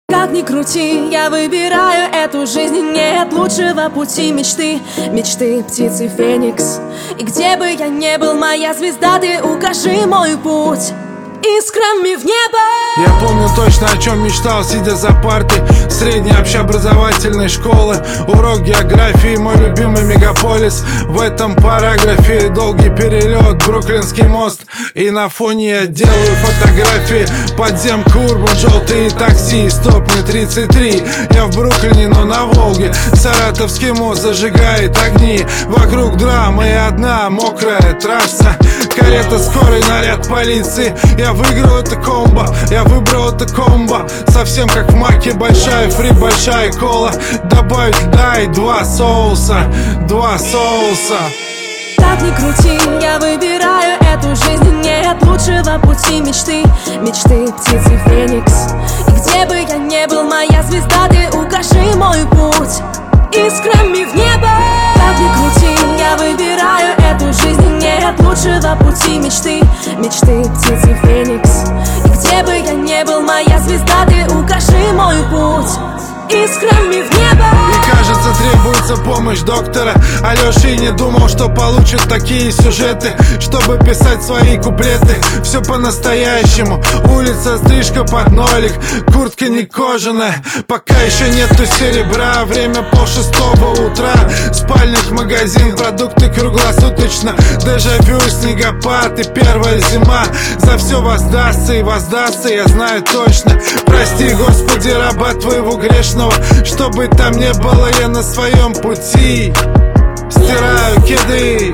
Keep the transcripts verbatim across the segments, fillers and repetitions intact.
Как ни крути, я выбираю эту жизнь. Нет лучшего пути мечты. Мечты птицы Феникс. И где бы я ни был, моя звезда, ты укажи мой путь искрами в небо. Я помню точно, о чем мечтал, сидя за партой средней общеобразовательной школы. Урок географии, мой любимый мегаполис. В этом параграфе долгий перелет, Бруклинский мост. И на фоне я делаю фотографии. Подземка, Урбан, желтые такси. Стоп, мне тридцать три, я в Бруклине, но на Волге. Саратовский мост зажигает огни. Вокруг драма и одна мокрая трасса. Карета скорой, наряд полиции. Я выиграл это комбо, я выбрал это комбо. Совсем как в маке, большая фри, большая кола. Добавить льда и два соуса, два соуса. Как ни крути, я выбираю эту жизнь. Нет лучшего пути мечты. Мечты птицы Феникс. И где бы я ни был, моя звезда, ты укажи мой путь искрами в небо. Как ни крути, я выбираю эту жизнь. Нет лучшего пути мечты. Мечты птицы Феникс. И где бы я ни был, моя звезда, ты укажи мой путь искрами в небо. Мне кажется, требуется помощь доктора. Алёша и не думал, что получит такие сюжеты, чтобы писать свои куплеты. Все по-настоящему. Улица, стрижка под нолик, куртка не кожаная. Пока еще нету серебра. Время полшестого утра. Спальник, магазин, продукты круглосуточно. Дежавю, снегопад и первая зима. За все воздастся и воздастся, я знаю точно. Прости, Господи, раба твоего грешного. Чтобы там не было, я на своем пути стираю кеды,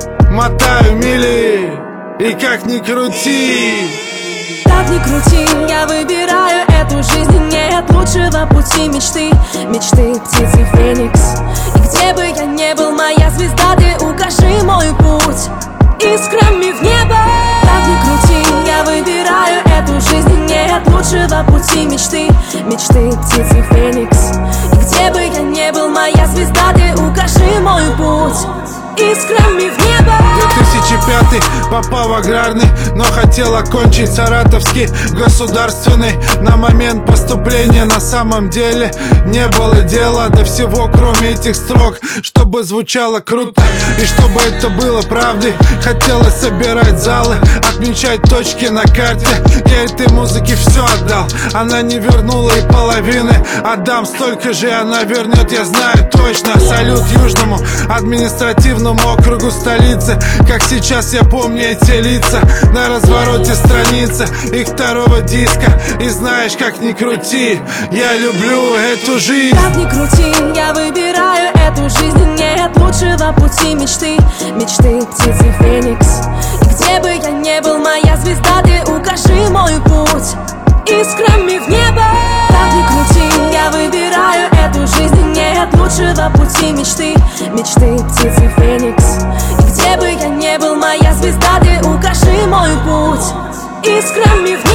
мотаю мили. И как ни крути, как ни крути, я выбираю эту жизнь. Нет лучшего пути мечты. Мечты птицы Феникс. И где бы я ни был, моя звезда, ты укажи мой путь искрами в небо. Как ни крути, я выбираю эту жизнь. Нет лучшего пути мечты. Мечты птицы Феникс. И где бы я ни был, моя звезда, ты укажи мой путь искрами в небо. две тысячи пятый, попал в аграрный, но хотел окончить Саратовский государственный. На момент поступления на самом деле не было дела до всего, кроме этих строк. Чтобы звучало круто и чтобы это было правдой. Хотелось собирать залы, отмечать точки на карте. Я этой музыке все отдал, она не вернула и половины. Отдам столько же, она вернет, я знаю точно. Салют южному административному округу столицы. Как сейчас я помню эти лица на развороте страницы их второго диска. И знаешь, как ни крути, я люблю эту жизнь. Как ни крути, я выбираю эту жизнь. Нет лучшего пути мечты. Мечты птицы Феникс. И где бы я ни был, моя звезда, ты укажи мой путь искрами в небо. Как ни крути, я выбираю эту жизнь. Нет лучшего пути мечты. Мечты птицы Феникс. И где бы я ни был, моя звезда, ты укажи мой путь искрами в небо.